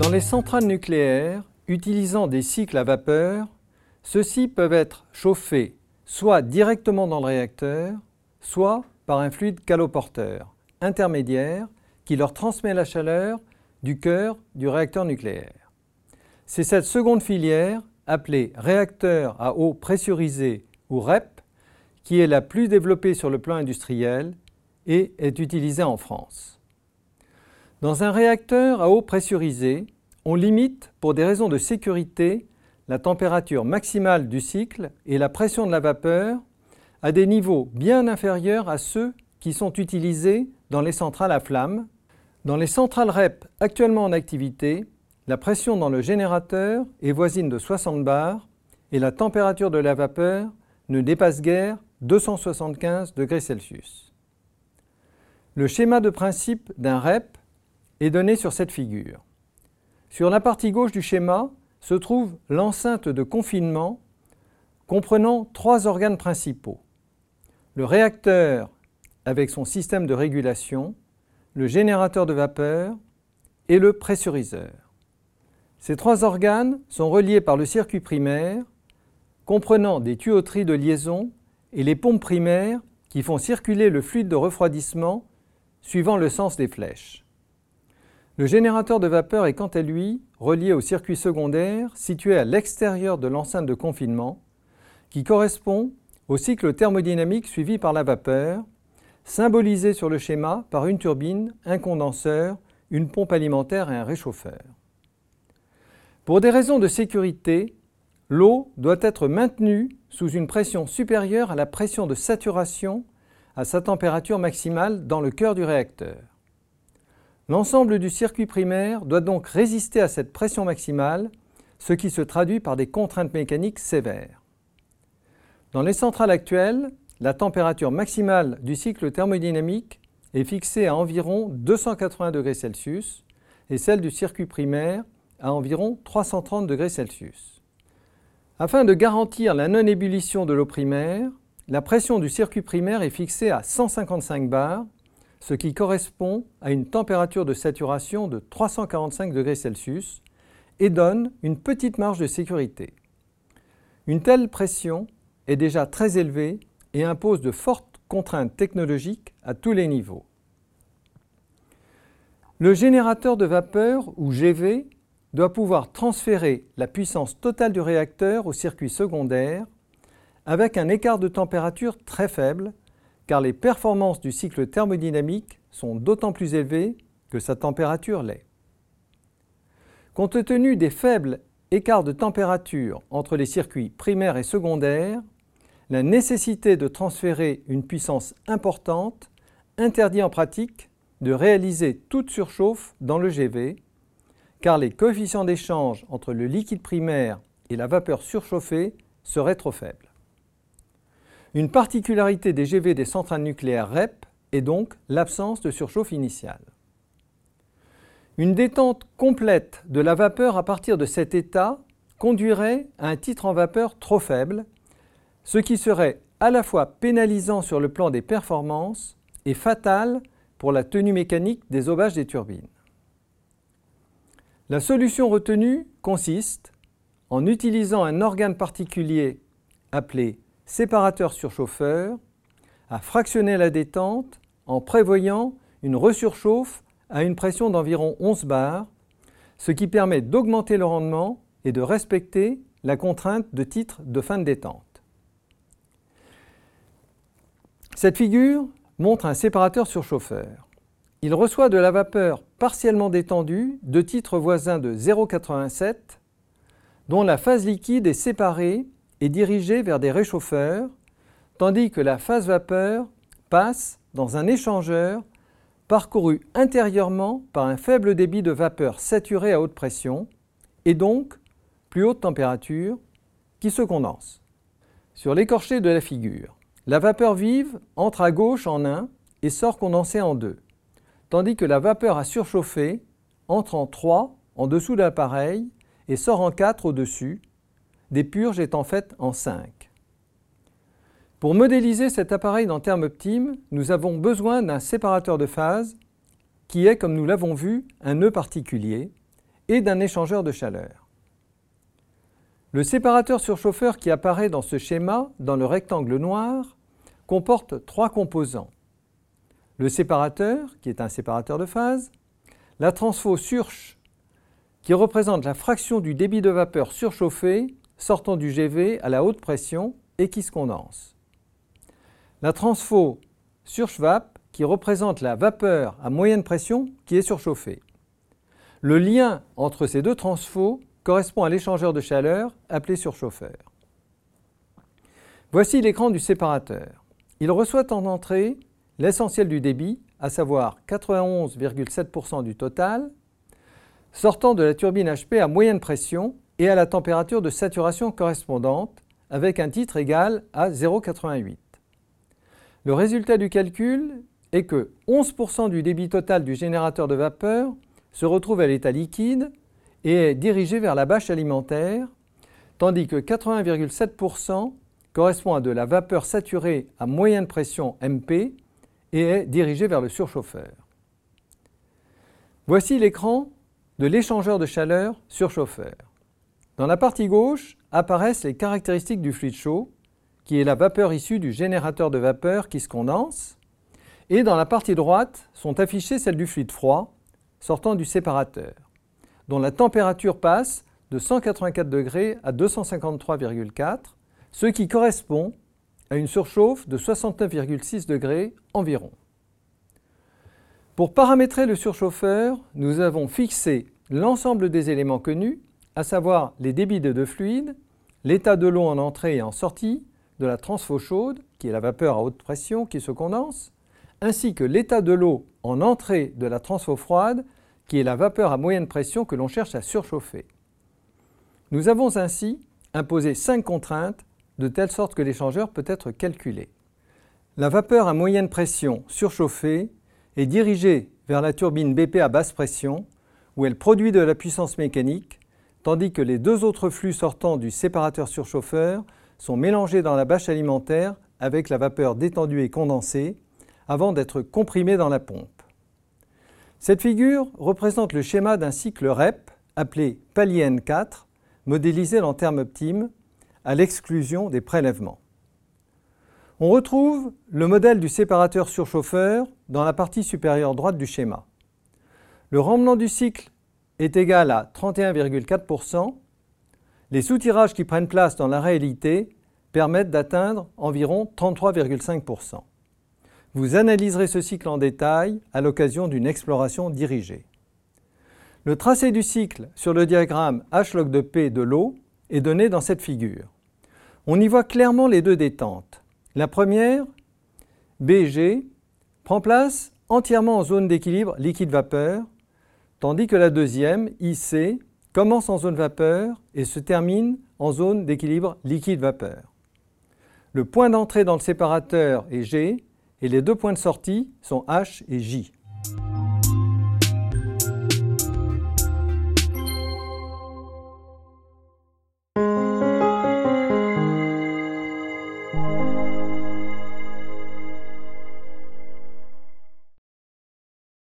Dans les centrales nucléaires, utilisant des cycles à vapeur, ceux-ci peuvent être chauffés soit directement dans le réacteur, soit par un fluide caloporteur intermédiaire qui leur transmet la chaleur du cœur du réacteur nucléaire. C'est cette seconde filière, appelée réacteur à eau pressurisée ou REP, qui est la plus développée sur le plan industriel et est utilisée en France. Dans un réacteur à eau pressurisée, on limite, pour des raisons de sécurité, la température maximale du cycle et la pression de la vapeur à des niveaux bien inférieurs à ceux qui sont utilisés dans les centrales à flamme. Dans les centrales REP actuellement en activité, la pression dans le générateur est voisine de 60 bars et la température de la vapeur ne dépasse guère 275 degrés Celsius. Le schéma de principe d'un REP est donné sur cette figure. Sur la partie gauche du schéma se trouve l'enceinte de confinement comprenant 3 organes principaux. Le réacteur avec son système de régulation, le générateur de vapeur et le pressuriseur. Ces 3 organes sont reliés par le circuit primaire comprenant des tuyauteries de liaison et les pompes primaires qui font circuler le fluide de refroidissement suivant le sens des flèches. Le générateur de vapeur est quant à lui relié au circuit secondaire situé à l'extérieur de l'enceinte de confinement qui correspond au cycle thermodynamique suivi par la vapeur, symbolisé sur le schéma par une turbine, un condenseur, une pompe alimentaire et un réchauffeur. Pour des raisons de sécurité, l'eau doit être maintenue sous une pression supérieure à la pression de saturation à sa température maximale dans le cœur du réacteur. L'ensemble du circuit primaire doit donc résister à cette pression maximale, ce qui se traduit par des contraintes mécaniques sévères. Dans les centrales actuelles, la température maximale du cycle thermodynamique est fixée à environ 280 degrés Celsius et celle du circuit primaire à environ 330 degrés Celsius. Afin de garantir la non-ébullition de l'eau primaire, la pression du circuit primaire est fixée à 155 bars, ce qui correspond à une température de saturation de 345 degrés Celsius et donne une petite marge de sécurité. Une telle pression est déjà très élevée et impose de fortes contraintes technologiques à tous les niveaux. Le générateur de vapeur, ou GV, doit pouvoir transférer la puissance totale du réacteur au circuit secondaire avec un écart de température très faible, car les performances du cycle thermodynamique sont d'autant plus élevées que sa température l'est. Compte tenu des faibles écarts de température entre les circuits primaires et secondaires, la nécessité de transférer une puissance importante interdit en pratique de réaliser toute surchauffe dans le GV, car les coefficients d'échange entre le liquide primaire et la vapeur surchauffée seraient trop faibles. Une particularité des GV des centrales nucléaires REP est donc l'absence de surchauffe initiale. Une détente complète de la vapeur à partir de cet état conduirait à un titre en vapeur trop faible, ce qui serait à la fois pénalisant sur le plan des performances et fatal pour la tenue mécanique des aubages des turbines. La solution retenue consiste, en utilisant un organe particulier appelé séparateur surchauffeur, à fractionner la détente en prévoyant une resurchauffe à une pression d'environ 11 bars, ce qui permet d'augmenter le rendement et de respecter la contrainte de titre de fin de détente. Cette figure montre un séparateur surchauffeur. Il reçoit de la vapeur partiellement détendue de titre voisin de 0,87, dont la phase liquide est séparée et dirigée vers des réchauffeurs, tandis que la phase vapeur passe dans un échangeur parcouru intérieurement par un faible débit de vapeur saturée à haute pression et donc plus haute température qui se condense. Sur l'écorché de la figure, la vapeur vive entre à gauche en 1 et sort condensée en 2, tandis que la vapeur à surchauffer entre en 3 en dessous de l'appareil et sort en 4 au-dessus, des purges étant faites en 5. Pour modéliser cet appareil dans termes optimes, nous avons besoin d'un séparateur de phase qui est, comme nous l'avons vu, un nœud particulier et d'un échangeur de chaleur. Le séparateur surchauffeur qui apparaît dans ce schéma, dans le rectangle noir, comporte 3 composants. Le séparateur, qui est un séparateur de phase, la transfo surch, qui représente la fraction du débit de vapeur surchauffé sortant du GV à la haute pression et qui se condense. La transfo surchvap, qui représente la vapeur à moyenne pression qui est surchauffée. Le lien entre ces deux transfos correspond à l'échangeur de chaleur appelé surchauffeur. Voici l'écran du séparateur. Il reçoit en entrée l'essentiel du débit, à savoir 91,7% du total, sortant de la turbine HP à moyenne pression et à la température de saturation correspondante, avec un titre égal à 0,88. Le résultat du calcul est que 11% du débit total du générateur de vapeur se retrouve à l'état liquide et est dirigé vers la bâche alimentaire, tandis que 80,7% correspond à de la vapeur saturée à moyenne pression MP et est dirigé vers le surchauffeur. Voici l'écran de l'échangeur de chaleur surchauffeur. Dans la partie gauche apparaissent les caractéristiques du fluide chaud, qui est la vapeur issue du générateur de vapeur qui se condense, et dans la partie droite sont affichées celles du fluide froid, sortant du séparateur, dont la température passe de 184 degrés à 253,4, ce qui correspond à une surchauffe de 69,6 degrés environ. Pour paramétrer le surchauffeur, nous avons fixé l'ensemble des éléments connus, à savoir les débits des deux fluides, l'état de l'eau en entrée et en sortie, de la transfo chaude, qui est la vapeur à haute pression qui se condense, ainsi que l'état de l'eau en entrée de la transfo froide, qui est la vapeur à moyenne pression que l'on cherche à surchauffer. Nous avons ainsi imposé 5 contraintes, de telle sorte que l'échangeur peut être calculé. La vapeur à moyenne pression surchauffée est dirigée vers la turbine BP à basse pression, où elle produit de la puissance mécanique, tandis que les deux autres flux sortants du séparateur surchauffeur sont mélangés dans la bâche alimentaire avec la vapeur détendue et condensée, avant d'être comprimés dans la pompe. Cette figure représente le schéma d'un cycle REP, appelé palier N4, modélisé en termes optimes, à l'exclusion des prélèvements. On retrouve le modèle du séparateur surchauffeur dans la partie supérieure droite du schéma. Le rendement du cycle est égal à 31,4%. Les soutirages qui prennent place dans la réalité permettent d'atteindre environ 33,5%. Vous analyserez ce cycle en détail à l'occasion d'une exploration dirigée. Le tracé du cycle sur le diagramme H log de P de l'eau est donné dans cette figure. On y voit clairement les deux détentes. La première, BG, prend place entièrement en zone d'équilibre liquide-vapeur, tandis que la deuxième, IC, commence en zone vapeur et se termine en zone d'équilibre liquide-vapeur. Le point d'entrée dans le séparateur est G et les deux points de sortie sont H et J.